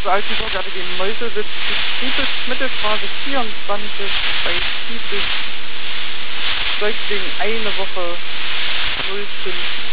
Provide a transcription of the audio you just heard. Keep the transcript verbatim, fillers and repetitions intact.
zur alten Vorgärte gehen. Meuselwitz bis Friedrich, Mittelstraße vierundzwanzig bei Friedrich. Säugling eine Woche null fünf.